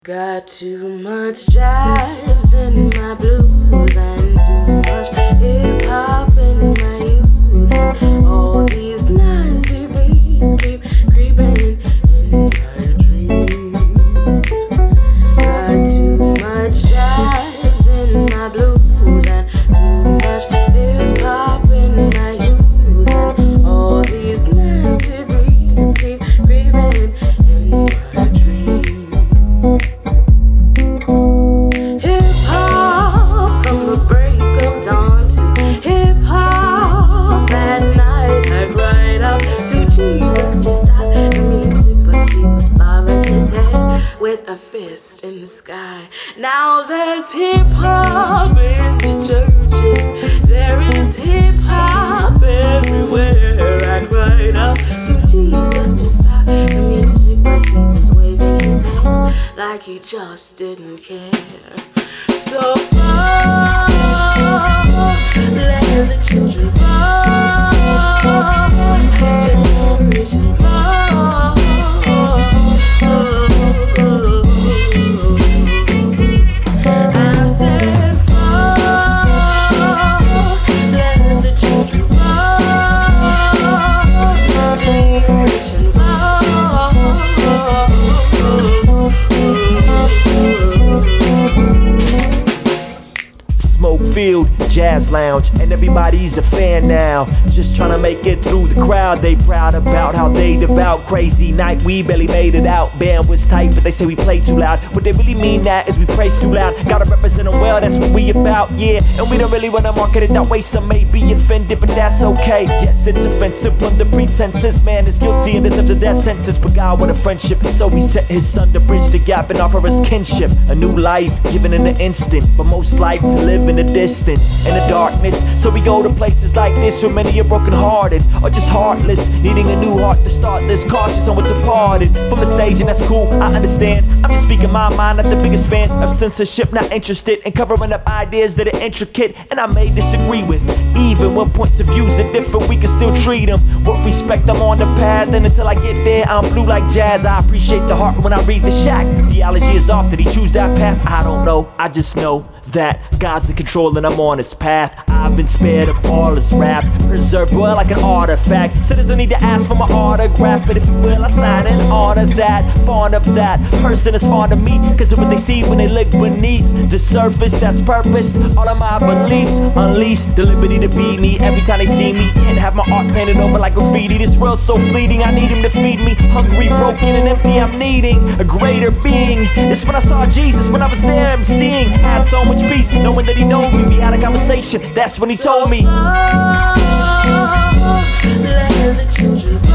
Got too much jazz in my blues and too much hip hop in my youth. And all these nasty beats keep creeping in my dreams. Got too much jazz in my blues and too much hip hop in my youth. And all these nasty beats keep creeping in my dreams. Hip-hop from the break of dawn to hip-hop at night. I cried out to Jesus to stop the music, but he was bobbing his head with a fist in the sky. Now there's hip-hop in the churches, there is hip-hop everywhere. I cried out to Jesus to stop the music, but he was waving his hands like he just didn't care. So far, let the children fall, generation fall. I said fall, let the children fall, generation fall. Smoke-filled jazz lounge, and everybody's a fan now. Just trying to make it through the crowd. They proud about how they devout. Crazy night, we barely made it out. Band was tight, but they say we play too loud. What they really mean that is we praise too loud. Gotta represent them well, that's what we about, yeah. And we don't really wanna market it that way. Some may be offended, but that's okay. Yes, it's offensive when the pretense is man is guilty and deserves a death sentence. But God wanted friendship, so he sent his son to bridge the gap and offer us kinship. A new life given in an instant, but most life to live in the distance, in the darkness. So we go to places like this where many are broken hearted or just heartless, needing a new heart to start this, cautious on what's departed from the stage. And that's cool, I understand. I'm just speaking my mind, not the biggest fan of censorship, not interested in covering up ideas that are intricate and I may disagree with. Even when points of views are different, we can still treat them with respect. I'm on the path, and until I get there, I'm blue like jazz. I appreciate the heart when I read the shack. Theology is off, did he choose that path? I don't know, I just know that God's in control and I'm on his path. I've been spared of all his wrath, preserved well like an artifact. So there's no need to ask for my autograph, but if you will, I sign and honor that. Fond of that person is fond of me, cause of what they see when they look beneath the surface. That's purpose, all of my beliefs. Unleash the liberty to be me every time they see me. Can't have my art painted over like graffiti. This world's so fleeting, I need him to feed me. Hungry, broken and empty, I'm needing a greater being. It's when I saw Jesus, when I was there emceeing. Had so much peace, knowing that he know me. We had a conversation, that's when he told me. Let the children